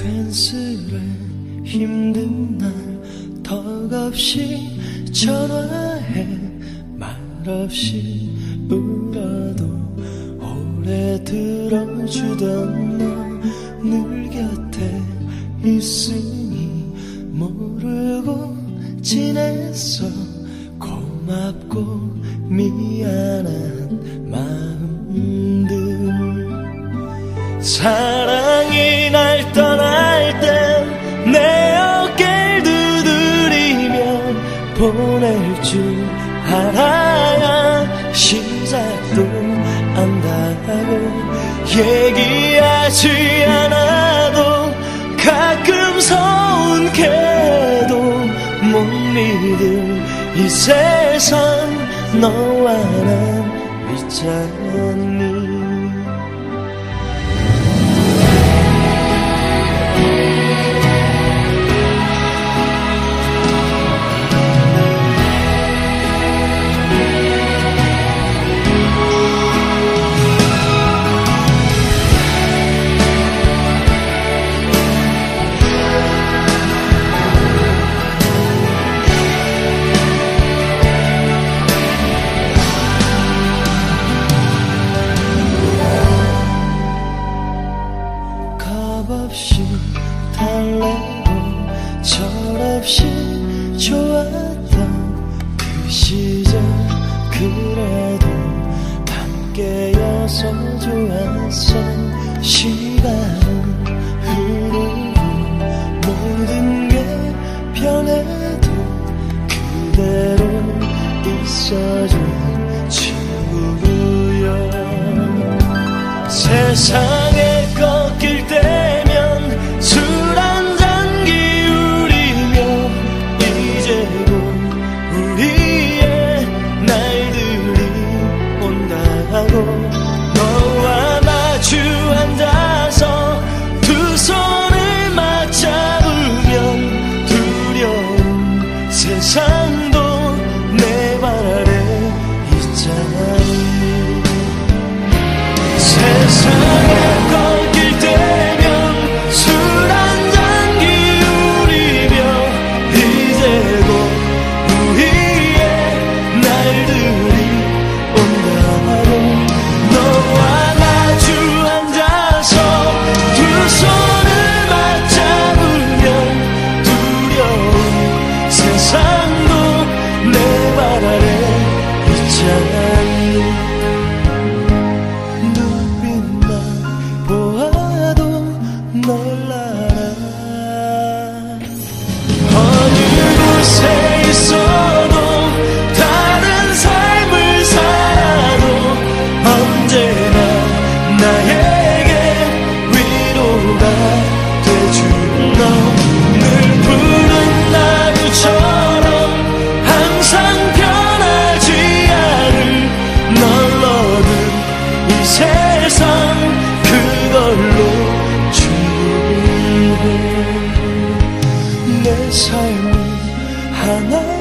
괜스레 힘든 날 덕없이 전화해 말없이 울어도 오래 들어주던 너 늘 곁에 있으니 모르고 지냈어. 고맙고 미안한 마음들. 사랑이 날 떠날 땐 내 어깨를 두드리며 보낼 줄 알아야 시작도 안다고. 얘기하지 않아도 가끔 서운해도 못 믿을 이 세상 너와 난 있잖니. 없이 달래고 철없이 좋았던 그 시절 그래도 함께여서 좋았어. 시간은 흐르고 모든 게 변해도 그대로 있어준 친구요. 세상에 꺾일 때면 술 한잔 기울이며 이제 곧 우리의 날들이 온다고. 너와 마주 앉아서 두 손을 맞잡으면 두려운 세상도 내 발 아래 있잖니. 세상에 꺾일 때면 술 한잔 기울이며 이제 곧 우리의 날들이 온다고. 너와 마주 앉아서 두 손을 맞잡으면 두려운 세상도 내 발 아래 있잖니. 널 알아. 어느 곳에 있어도 다른 삶을 살아도 언제나 나에게 위로가 돼준 너. 늘 푸른 나무처럼 항상 변하지 않을 널 얻은 이 세상 그걸로 내 삶은 하나